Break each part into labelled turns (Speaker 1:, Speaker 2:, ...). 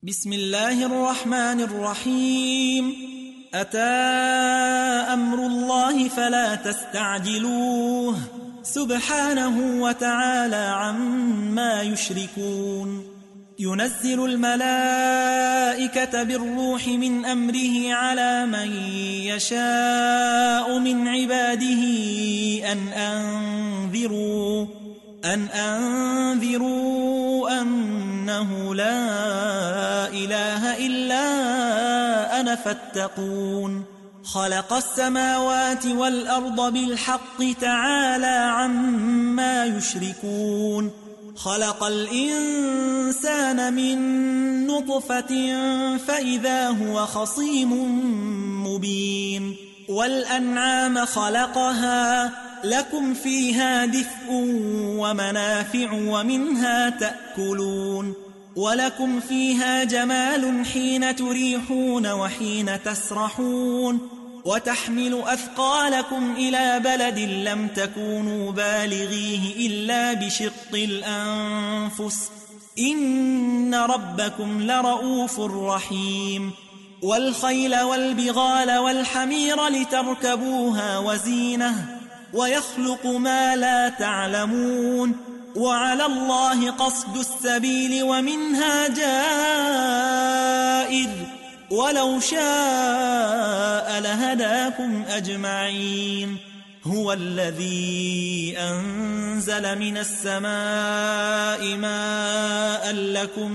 Speaker 1: بسم الله الرحمن الرحيم. أتى أمر الله فلا تستعجلوه سبحانه وتعالى عما يشركون. ينزل الملائكة بالروح من أمره على من يشاء من عباده أن أنذروا أنه لا إله إلا أنا فاتقون. خلق السماوات والأرض بالحق تعالى عما يشركون. خلق الإنسان من نطفة فإذا هو خصيم مبين. والأنعام خلقها لكم فيها دفء ومنافع ومنها تأكلون. ولكم فيها جمال حين تريحون وحين تسرحون. وتحمل أثقالكم إلى بلد لم تكونوا بالغيه إلا بشق الأنفس إن ربكم لرؤوف رحيم. والخيل والبغال والحمير لتركبوها وزينة ويخلق ما لا تعلمون. وعلى الله قصد السبيل ومنها جائر ولو شاء لهداكم أجمعين. هو الذي أنزل من السماء ماء لكم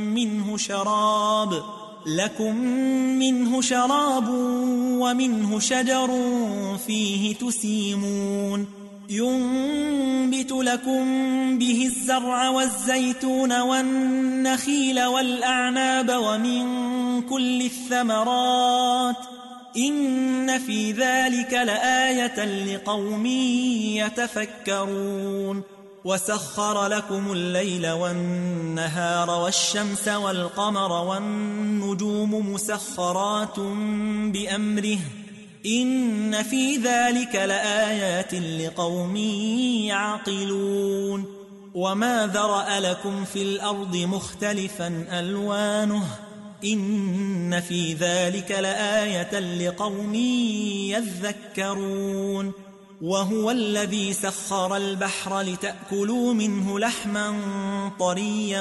Speaker 1: منه شراب ومنه شجر فيه تسيمون. ينبت لكم به الزرع والزيتون والنخيل والأعناب ومن كل الثمرات إن في ذلك لآية لقوم يتفكرون. وسخر لكم الليل والنهار والشمس والقمر والنجوم مسخرات بأمره إن في ذلك لآيات لقوم يعقلون. وما ذرأ لكم في الأرض مختلفا ألوانه إن في ذلك لآية لقوم يذكرون. وهو الذي سخر البحر لتأكلوا منه لحما طريا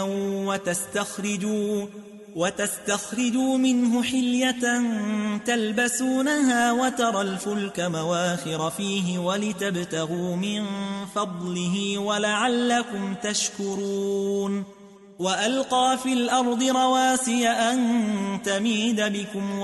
Speaker 1: وتستخرجوا منه حلية تلبسونها وترى الفلك مواخر فيه ولتبتغوا من فضله ولعلكم تشكرون. وألقى في الأرض رواسي أن تميد بكم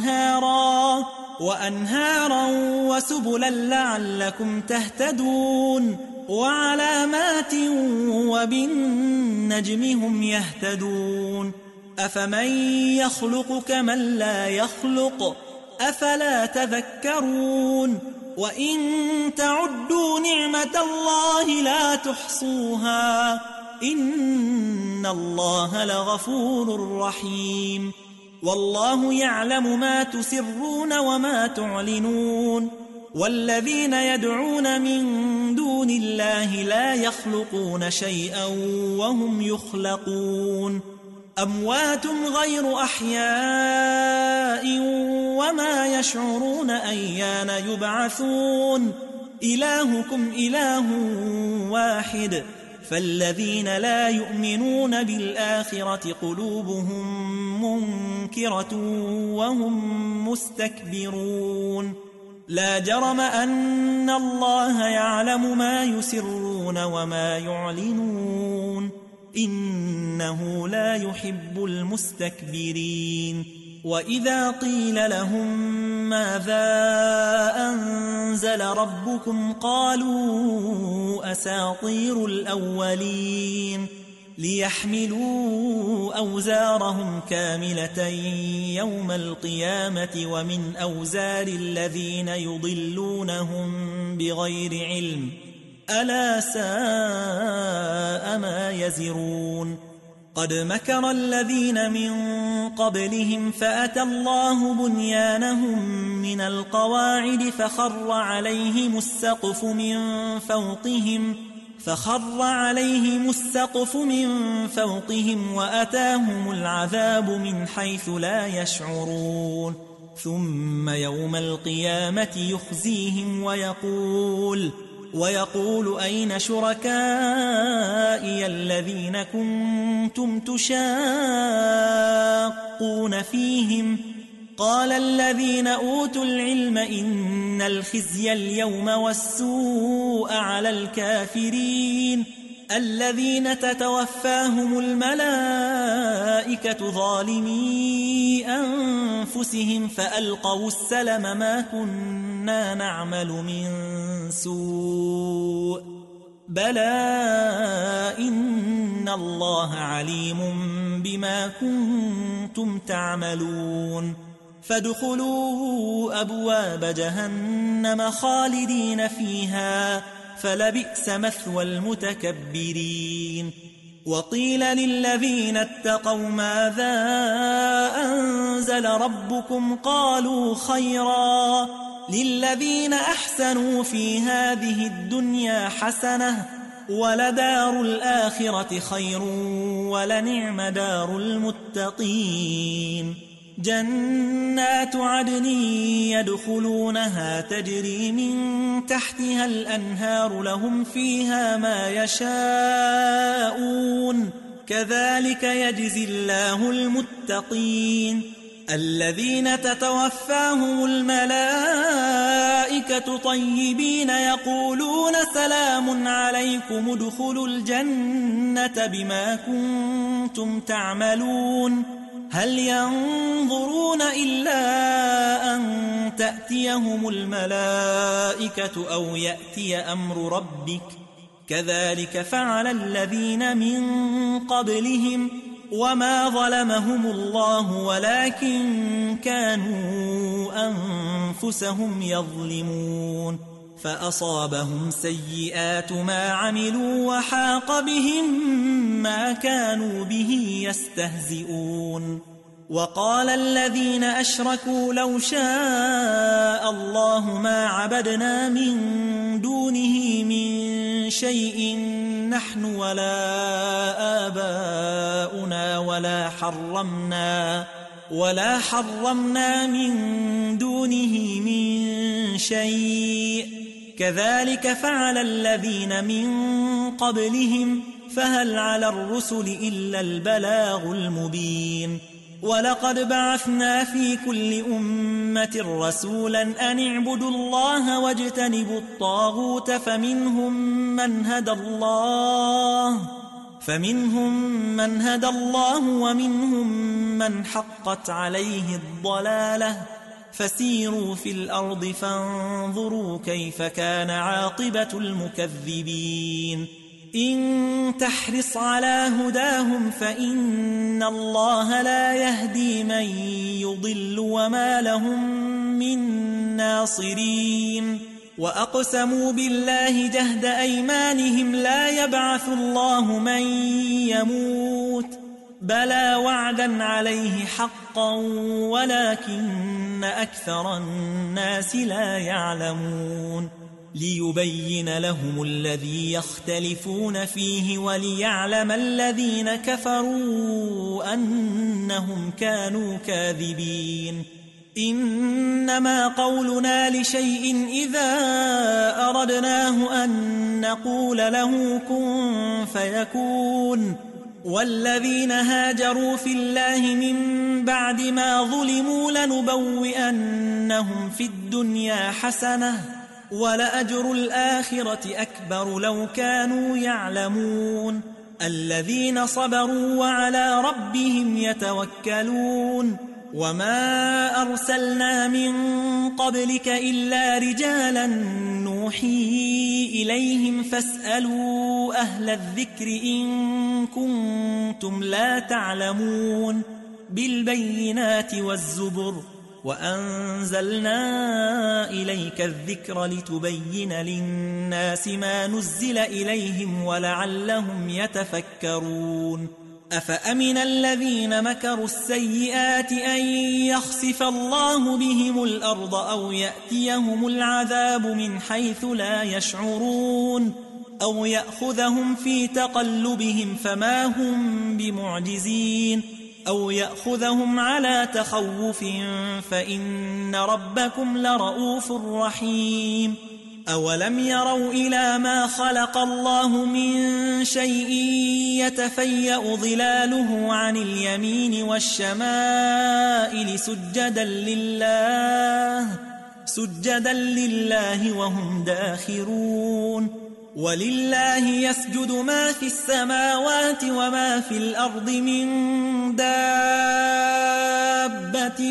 Speaker 1: وأنهارا وسبلا لعلكم تهتدون. وعلامات وبالنجم هم يهتدون. أفمن يخلق كمن لا يخلق أفلا تذكرون. وإن تعدوا نعمة الله لا تحصوها إن الله لغفور رحيم. والله يعلم ما تسرون وما تعلنون. والذين يدعون من دون الله لا يخلقون شيئا وهم يخلقون. أموات غير أحياء وما يشعرون أيان يبعثون. إلهكم إله واحد فالذين لا يؤمنون بالآخرة قلوبهم منكرة وهم مستكبرون. لا جرم أن الله يعلم ما يسرون وما يعلنون إنه لا يحب المستكبرين. وإذا قيل لهم ماذا أنزل ربكم قالوا أساطير الأولين. ليحملوا أوزارهم كاملة يوم القيامة ومن أوزار الذين يضلونهم بغير علم ألا ساء ما يزرون. قد مكر الذين من قبلهم فأتى الله بنيانهم من القواعد فخر عليهم السقف من فوقهم فخر عليهم السقف من فوقهم وأتاهم العذاب من حيث لا يشعرون ثم يوم القيامة يخزيهم ويقول أين شركائي الذين كنتم تشاقون فيهم قال الذين أوتوا العلم إن الخزي اليوم والسوء على الكافرين الذين تتوفاهم الملائكة ظالمي أنفسهم فألقوا السلم ما كنا نعمل من سوء بلى إن الله عليم بما كنتم تعملون فادخلوا أبواب جهنم خالدين فيها فلبئس مثوى المتكبرين وقيل للذين اتقوا ماذا أنزل ربكم قالوا خيرا للذين أحسنوا في هذه الدنيا حسنة ولدار الآخرة خير ولنعم دار المتقين جنات عدن يدخلونها تجري من تحتها الأنهار لهم فيها ما يشاءون كذلك يجزي الله المتقين الذين تتوفاهم الملائكة طيبين يقولون سلام عليكم ادخلوا الجنة بما كنتم تعملون هل ينظرون إلا أن تأتيهم الملائكة أو يأتي أمر ربك كذلك فعل الذين من قبلهم وما ظلمهم الله ولكن كانوا أنفسهم يظلمون فأصابهم سيئات ما عملوا وحاق بهم ما كانوا به يستهزئون وقال الذين أشركوا لو شاء الله ما عبدنا من دونه من شيء نحن ولا آباؤنا ولا حرمنا من دونه من شيء كذلك فعل الذين من قبلهم فهل على الرسل إلا البلاغ المبين ولقد بعثنا في كل أمة رسولا أن اعبدوا الله واجتنبوا الطاغوت فمنهم من هدى الله ومنهم من حقت عليه الضلالة فسيروا في الأرض فانظروا كيف كان عاقبة المكذبين إن تحرص على هداهم فإن الله لا يهدي من يضل وما لهم من ناصرين وأقسموا بالله جهد أيمانهم لا يبعث الله من يموت بلى وعدا عليه حقا ولكن أكثر الناس لا يعلمون ليبين لهم الذي يختلفون فيه وليعلم الذين كفروا أنهم كانوا كاذبين إنما قولنا لشيء إذا أردناه أن نقول له كن فيكون والذين هاجروا في الله من بعد ما ظلموا لنبوئنهم في الدنيا حسنة ولأجر الآخرة أكبر لو كانوا يعلمون الذين صبروا وعلى ربهم يتوكلون وما أرسلنا من قبلك إلا رجالا نوحي إليهم فاسألوا أهل الذكر إن كنتم لا تعلمون بالبينات والزبر وأنزلنا إليك الذكر لتبين للناس ما نزل إليهم ولعلهم يتفكرون أفأمن الذين مكروا السيئات أن يخسف الله بهم الأرض أو يأتيهم العذاب من حيث لا يشعرون أو يأخذهم في تقلبهم فما هم بمعجزين أو يأخذهم على تخوف فإن ربكم لرؤوف رحيم أولم يروا إلى ما خلق الله من شيء يتفيأ ظلاله عن اليمين والشمائل سجدا لله وهم داخرون ولله يسجد ما في السماوات وما في الأرض من دابة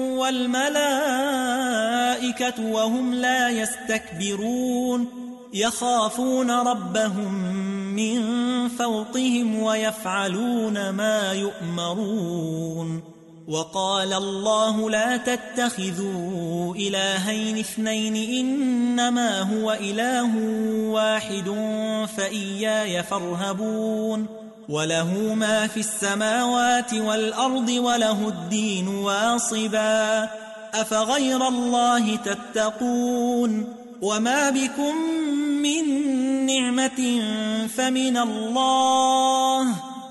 Speaker 1: والملائكة وهم لا يستكبرون يخافون ربهم من فوقهم ويفعلون ما يؤمرون وقال الله لا تتخذوا إلهين اثنين إنما هو إله واحد فإياي فارهبون وله ما في السماوات والأرض وله الدين واصبا أفغير الله تتقون وما بكم من نعمة فمن الله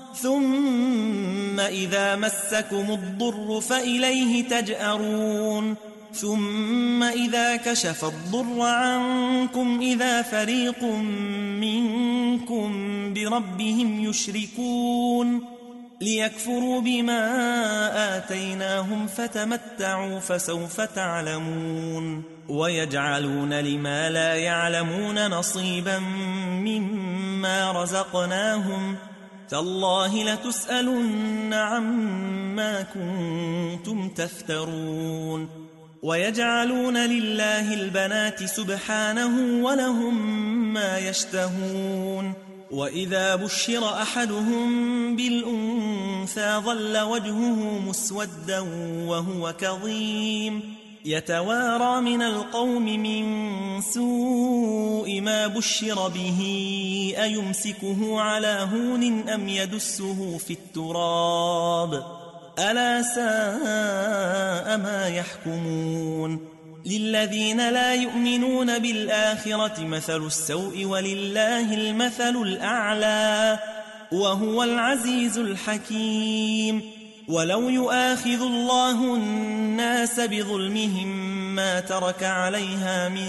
Speaker 1: ثم إذا مسكم الضر فإليه تجأرون ثم إذا كشف الضر عنكم إذا فريق منكم بربهم يشركون ليكفروا بما آتيناهم فتمتعوا فسوف تعلمون ويجعلون لما لا يعلمون نصيبا مما رزقناهم تالله لتسألن عما كنتم تفترون ويجعلون لله البنات سبحانه ولهم ما يشتهون وإذا بشر أحدهم بالأنثى ظل وجهه مسودا وهو كظيم يتوارى من القوم من سوء ما بشر به أيمسكه على هون أم يدسه في التراب ألا ساء ما يحكمون للذين لا يؤمنون بالآخرة مثل السوء ولله المثل الأعلى وهو العزيز الحكيم ولو يؤاخذ الله الناس بظلمهم ما ترك عليها من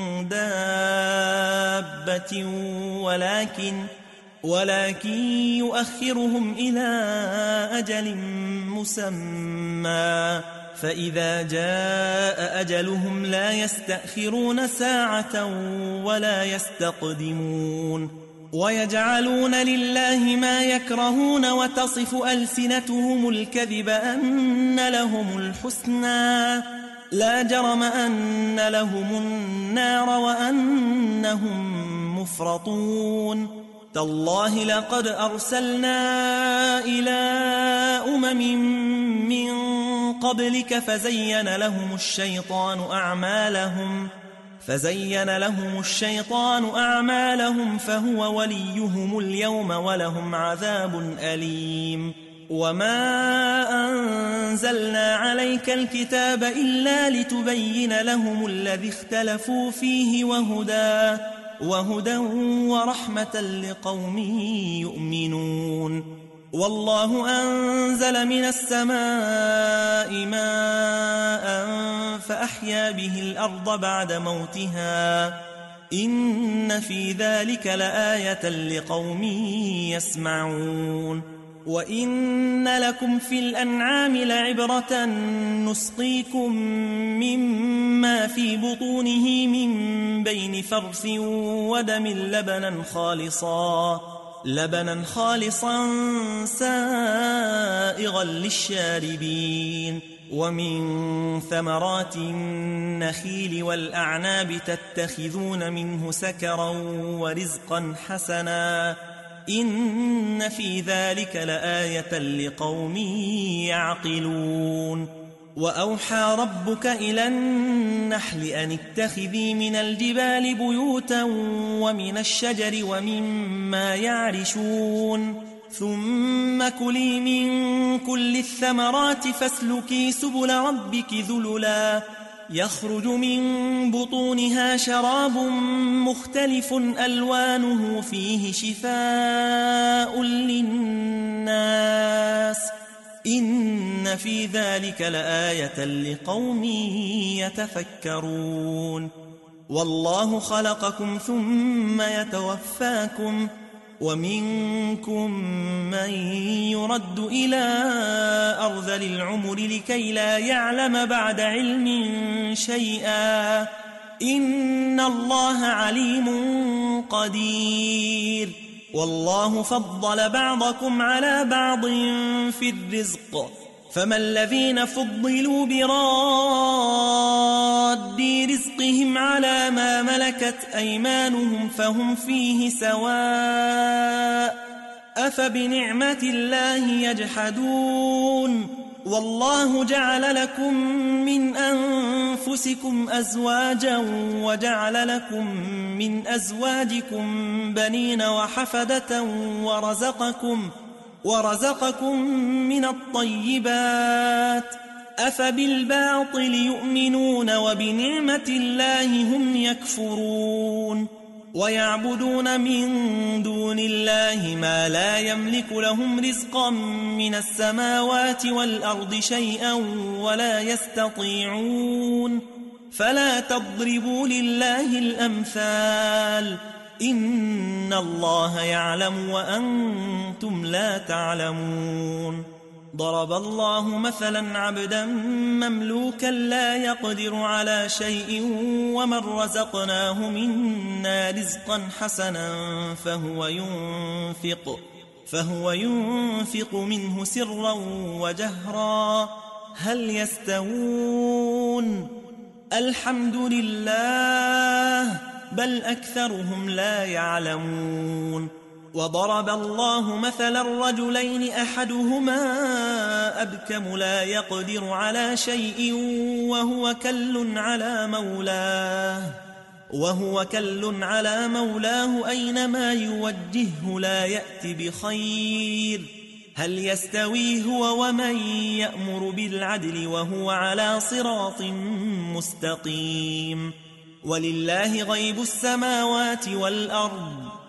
Speaker 1: دابة ولكن يؤخرهم إلى أجل مسمى فإذا جاء أجلهم لا يستأخرون ساعة ولا يستقدمون ويجعلون لله ما يكرهون وتصف ألسنتهم الكذب أن لهم الحسنى لا جرم أن لهم النار وأنهم مفرطون تالله لقد أرسلنا إلى من قبلك فزين لهم الشيطان أعمالهم فهو وليهم اليوم ولهم عذاب أليم وما أنزلنا عليك الكتاب إلا لتبين لهم الذي اختلفوا فيه وهدى ورحمة لقوم يؤمنون والله أنزل من السماء ماء فأحيا به الأرض بعد موتها إن في ذلك لآية لقوم يسمعون وإن لكم في الأنعام لعبرة نسقيكم مما في بطونه من بين فرث ودم لبنا خالصا سائغا للشاربين ومن ثمرات النخيل والأعناب تتخذون منه سكرا ورزقا حسنا إن في ذلك لآية لقوم يعقلون وأوحى ربك إلى النحل أن اتخذي من الجبال بيوتا ومن الشجر ومما يعرشون ثم كلي من كل الثمرات فاسلكي سبل ربك ذللا يخرج من بطونها شراب مختلف ألوانه فيه شفاء للناس إن في ذلك لآية لقوم يتفكرون والله خلقكم ثم يتوفاكم ومنكم من يرد إلى أرذل العمر لكي لا يعلم بعد علم شيئا إن الله عليم قدير والله فضل بعضكم على بعض في الرزق فما الذين فضلوا براد رزقهم على ما ملكت أيمانهم فهم فيه سواء أفبنعمة الله يجحدون والله جعل لكم من أنفسكم أزواجا وجعل لكم من أزواجكم بنين وحفدة ورزقكم من الطيبات أفبالباطل يؤمنون وبنعمة الله هم يكفرون ويعبدون من دون الله ما لا يملك لهم رزقا من السماوات والأرض شيئا ولا يستطيعون فلا تضربوا لله الأمثال إن الله يعلم وأنتم لا تعلمون ضرب الله مثلا عبدا مملوكا لا يقدر على شيء ومن رزقناه منا رزقا حسنا فهو ينفق منه سرا وجهرا هل يستوون الحمد لله بل أكثرهم لا يعلمون وضرب الله مثلا رجلين أحدهما أبكم لا يقدر على شيء وهو كل على مولاه أينما يوجهه لا يأتي بخير هل يستوي هو ومن يأمر بالعدل وهو على صراط مستقيم ولله غيب السماوات والأرض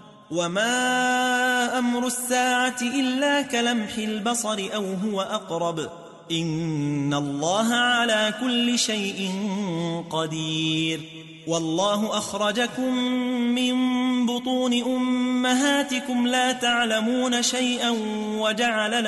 Speaker 1: وما أمر الساعة إلا كلمح البصر أو هو أقرب إن الله على كل شيء قدير والله أخرجكم من بطون أمهاتكم لا تعلمون شيئا وجعل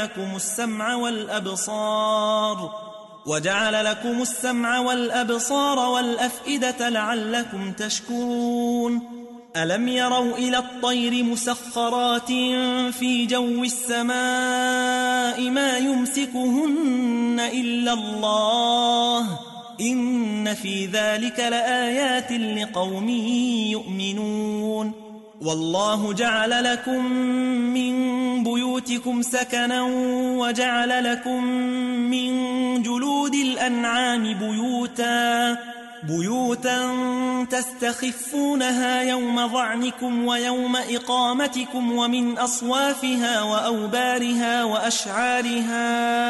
Speaker 1: لكم السمع والأبصار والأفئدة لعلكم تشكرون ألم يروا إلى الطير مسخرات في جو السماء ما يمسكهن إلا الله إن في ذلك لآيات لقوم يؤمنون والله جعل لكم من بيوتكم سكنا وجعل لكم من جلود الأنعام بيوتا تستخفونها يوم ظعنكم ويوم إقامتكم ومن أصوافها وأوبارها وأشعارها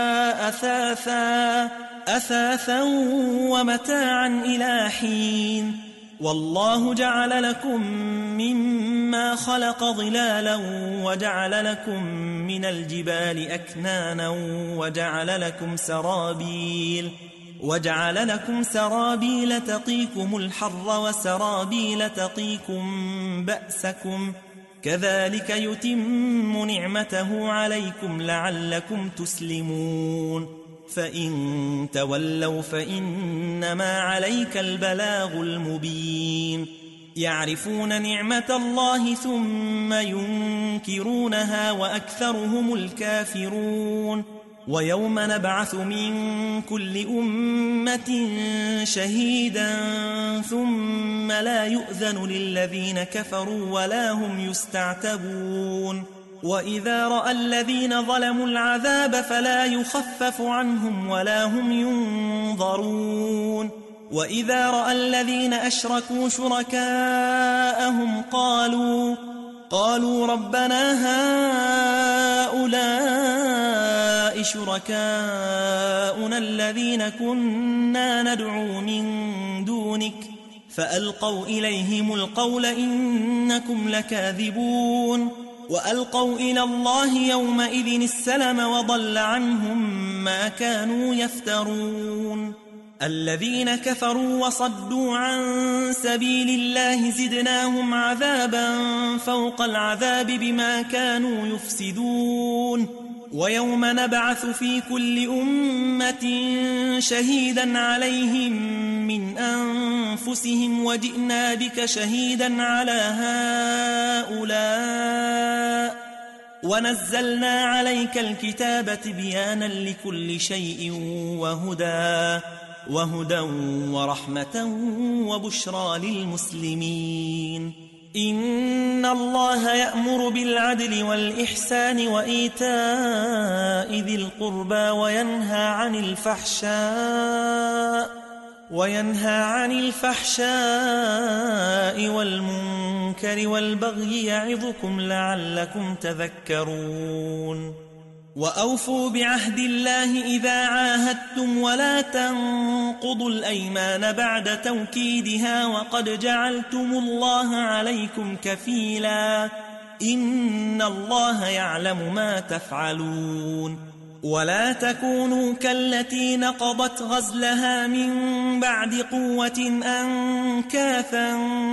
Speaker 1: أثاثا ومتاعا إلى حين والله جعل لكم مما خلق ظلالا وجعل لكم من الجبال أكنانا وجعل لكم سرابيل تقيكم الحر وسرابيل تقيكم بأسكم كذلك يتم نعمته عليكم لعلكم تسلمون فإن تولوا فإنما عليك البلاغ المبين يعرفون نعمة الله ثم ينكرونها وأكثرهم الكافرون ويوم نبعث من كل أمة شهيدا ثم لا يؤذن للذين كفروا ولا هم يستعتبون وإذا رأى الذين ظلموا العذاب فلا يخفف عنهم ولا هم ينظرون وإذا رأى الذين أشركوا شركاءهم قالوا ربنا هؤلاء شركاؤنا آلهتنا الذين كنا ندعو من دونك فألقوا إليهم القول إنكم لكاذبون وألقوا إلى الله يومئذ السلم وضل عنهم ما كانوا يفترون الذين كفروا وصدوا عن سبيل الله زدناهم عذابا فوق العذاب بما كانوا يفسدون ويوم نبعث في كل أمة شهيدا عليهم من أنفسهم وجئنا بك شهيدا على هؤلاء ونزلنا عليك الكتاب بيانا لكل شيء وهدى ورحمة وبشرى للمسلمين إن الله يأمر بالعدل والإحسان وإيتاء ذي القربى وينهى عن الفحشاء والمنكر والبغي يعظكم لعلكم تذكرون وأوفوا بعهد الله إذا عاهدتم ولا تنقضوا الأيمان بعد توكيدها وقد جعلتم الله عليكم كفيلا إن الله يعلم ما تفعلون ولا تكونوا كالتي نقضت غزلها من بعد قوة أنكاثا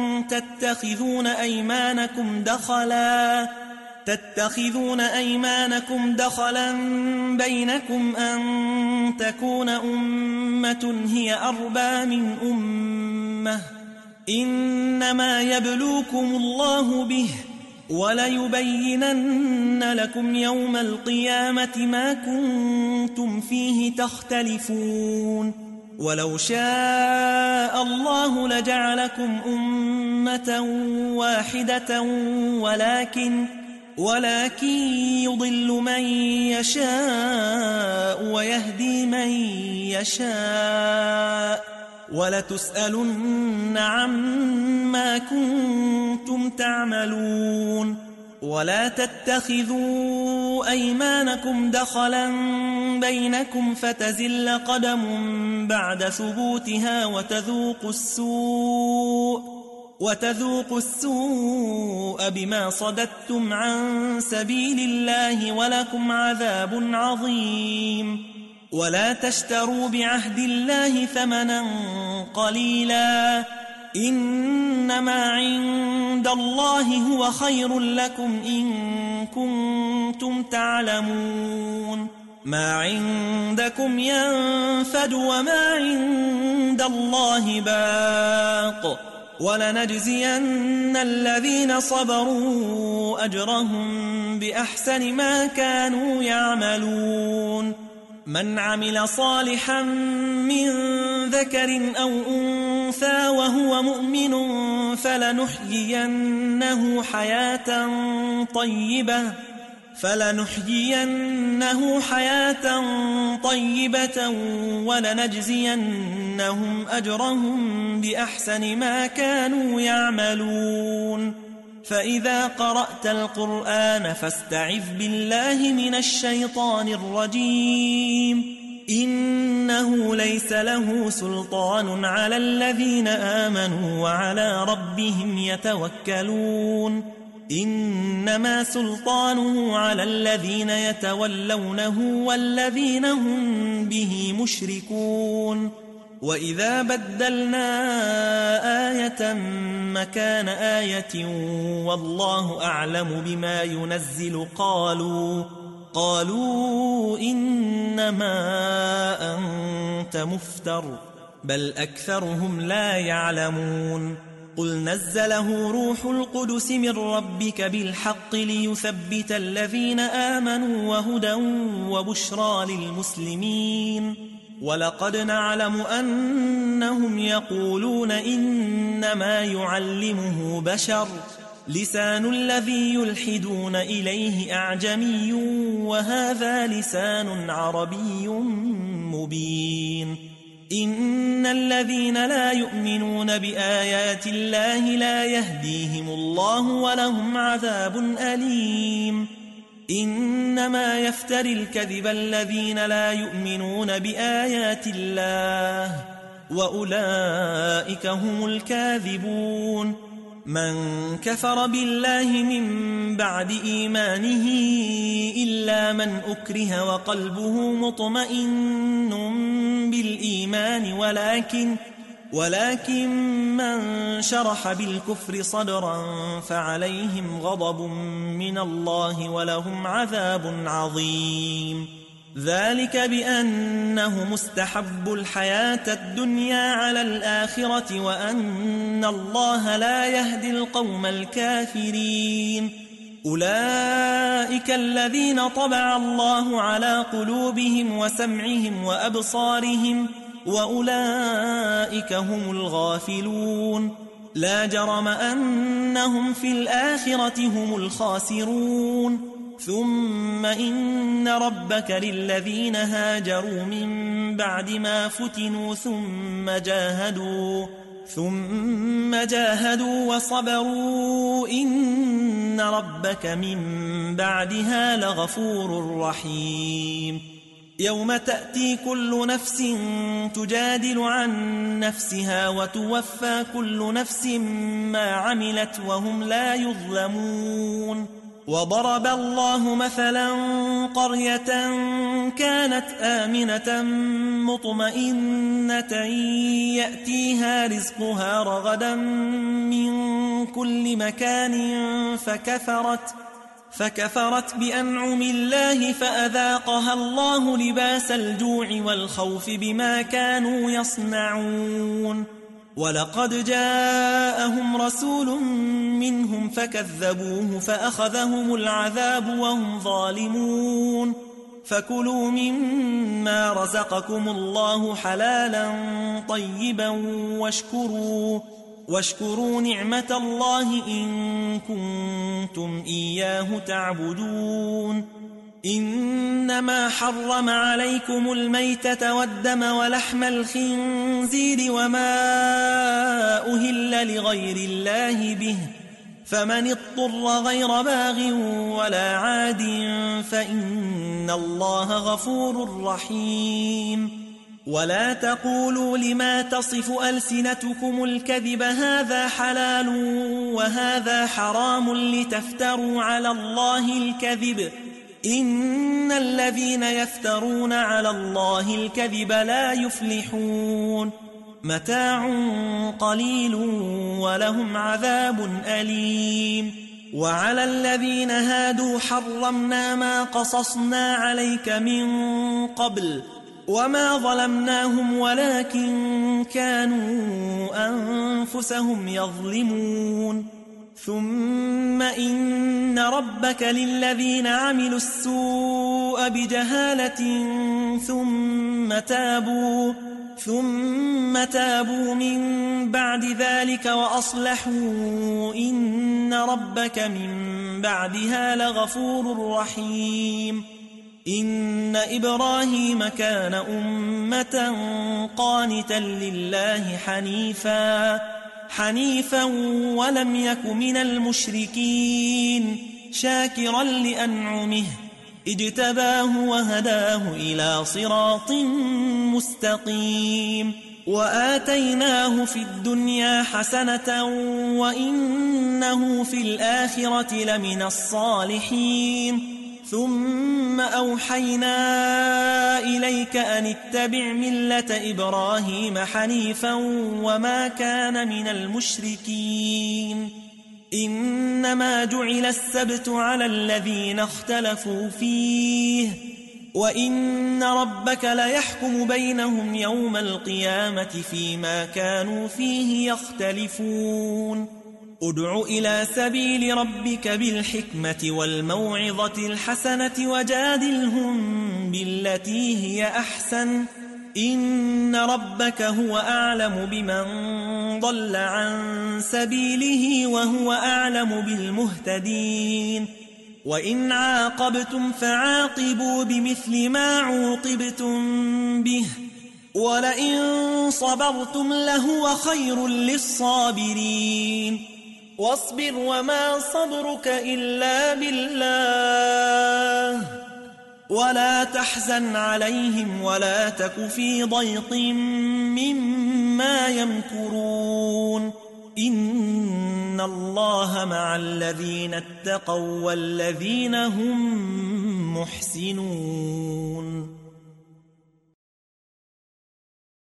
Speaker 1: تتخذون أيمانكم دخلا بينكم أن تكون أمة هي أربى من أمة إنما يبلوكم الله به وليبينن لكم يوم القيامة ما كنتم فيه تختلفون ولو شاء الله لجعلكم أمة واحدة ولكن يضل من يشاء ويهدي من يشاء ولتسألن عما كنتم تعملون ولا تتخذوا أيمانكم دخلا بينكم فتزل قدم بعد ثبوتها وتذوقوا السوء بما صددتم عن سبيل الله ولكم عذاب عظيم ولا تشتروا بعهد الله ثمنا قليلا إنما عند الله هو خير لكم إن كنتم تعلمون ما عندكم ينفد وما عند الله باق ولنجزين الذين صبروا أجرهم بأحسن ما كانوا يعملون من عمل صالحا من ذكر أو أنثى وهو مؤمن فلنحيينه حياة طيبة ولنجزينهم أجرهم بأحسن ما كانوا يعملون فإذا قرأت القرآن فاستعذ بالله من الشيطان الرجيم إنه ليس له سلطان على الذين آمنوا وعلى ربهم يتوكلون إنما سلطانه على الذين يتولونه والذين هم به مشركون وإذا بدلنا آية مكان آية والله أعلم بما ينزل قالوا إنما أنت مفتر بل أكثرهم لا يعلمون قل نزله روح القدس من ربك بالحق ليثبت الذين آمنوا وهدى وبشرى للمسلمين ولقد نعلم أنهم يقولون إنما يعلمه بشر لسان الذي يلحدون إليه أعجمي وهذا لسان عربي مبين إن الذين لا يؤمنون بآيات الله لا يهديهم الله ولهم عذاب أليم إنما يفتري الكذب الذين لا يؤمنون بآيات الله وأولئك هم الكاذبون. من كفر بالله من بعد إيمانه إلا من أكره وقلبه مطمئن بالإيمان ولكن من شرح بالكفر صدرا فعليهم غضب من الله ولهم عذاب عظيم. ذلك بأنه مستحب الحياة الدنيا على الآخرة وأن الله لا يهدي القوم الكافرين. أولئك الذين طبع الله على قلوبهم وسمعهم وأبصارهم وأولئك هم الغافلون. لا جرم أنهم في الآخرة هم الخاسرون. ثم إن ربك للذين هاجروا من بعد ما فتنوا ثم جاهدوا وصبروا إن ربك من بعدها لغفور رحيم. يوم تأتي كل نفس تجادل عن نفسها وتوفى كل نفس ما عملت وهم لا يظلمون. وضرب الله مثلا قرية كانت آمنة مطمئنة يأتيها رزقها رغدا من كل مكان فكفرت بأنعم الله فأذاقها الله لباس الجوع والخوف بما كانوا يصنعون. ولقد جاءهم رسول منهم فكذبوه فأخذهم العذاب وهم ظالمون. فكلوا مما رزقكم الله حلالا طيبا واشكروا نعمة الله إن كنتم إياه تعبدون. إنما حرم عليكم الميتة والدم ولحم الخنزير وما أهل لغير الله به، فمن اضطر غير باغ ولا عاد فإن الله غفور رحيم. ولا تقولوا لما تصف ألسنتكم الكذب هذا حلال وهذا حرام لتفتروا على الله الكذب، إن الذين يفترون على الله الكذب لا يفلحون. متاع قليل ولهم عذاب أليم. وعلى الذين هادوا حرمنا ما قصصنا عليك من قبل وما ظلمناهم ولكن كانوا أنفسهم يظلمون. ثم إن ربك للذين عملوا السوء بجهالة ثم تابوا من بعد ذلك وأصلحوا إن ربك من بعدها لغفور رحيم. إن إبراهيم كان أمة قانتا لله حنيفا ولم يك من المشركين شاكرا لأنعمه اجتباه وهداه إلى صراط مستقيم. وآتيناه في الدنيا حسنة وإنه في الآخرة لمن الصالحين. ثم أوحينا إليك أن اتبع ملة إبراهيم حنيفا وما كان من المشركين. إنما جعل السبت على الذين اختلفوا فيه وإن ربك ليحكم بينهم يوم القيامة فيما كانوا فيه يختلفون. ادع إلى سبيل ربك بالحكمة والموعظة الحسنة وجادلهم بالتي هي أحسن إن ربك هو أعلم بمن ضل عن سبيله وهو أعلم بالمهتدين. وإن عاقبتم فعاقبوا بمثل ما عوقبتم به ولئن صبرتم لهو خير للصابرين. واصبر وما صبرك إلا بالله ولا تحزن عليهم ولا تك في ضيق مما يمكرون إن الله مع الذين اتقوا والذين هم محسنون